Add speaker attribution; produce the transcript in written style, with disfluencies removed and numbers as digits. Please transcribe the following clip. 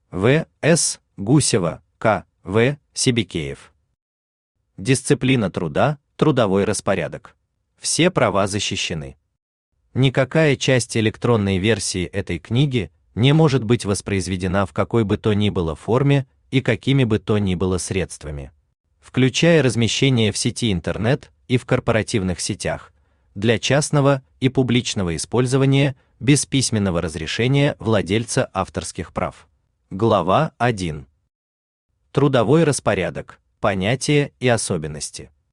Speaker 1: В. С. Гусева, К. В. Сибикеев. Дисциплина труда, трудовой распорядок. Все права защищены. Никакая часть электронной версии этой книги не может быть воспроизведена в какой бы то ни было форме и какими бы то ни было средствами, включая размещение в сети интернет и в корпоративных сетях, для частного и публичного использования без письменного разрешения владельца авторских прав. Глава 1. Трудовой распорядок. Понятия и особенности.